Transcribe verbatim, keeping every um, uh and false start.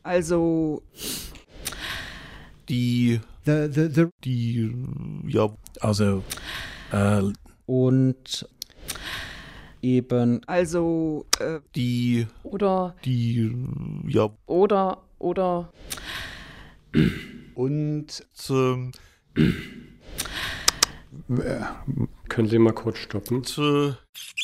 Also die, The, the, the. die, ja, also, äh, Und eben Also äh, die, Oder, die, ja, oder, oder. Und z, Können Sie mal kurz stoppen? z,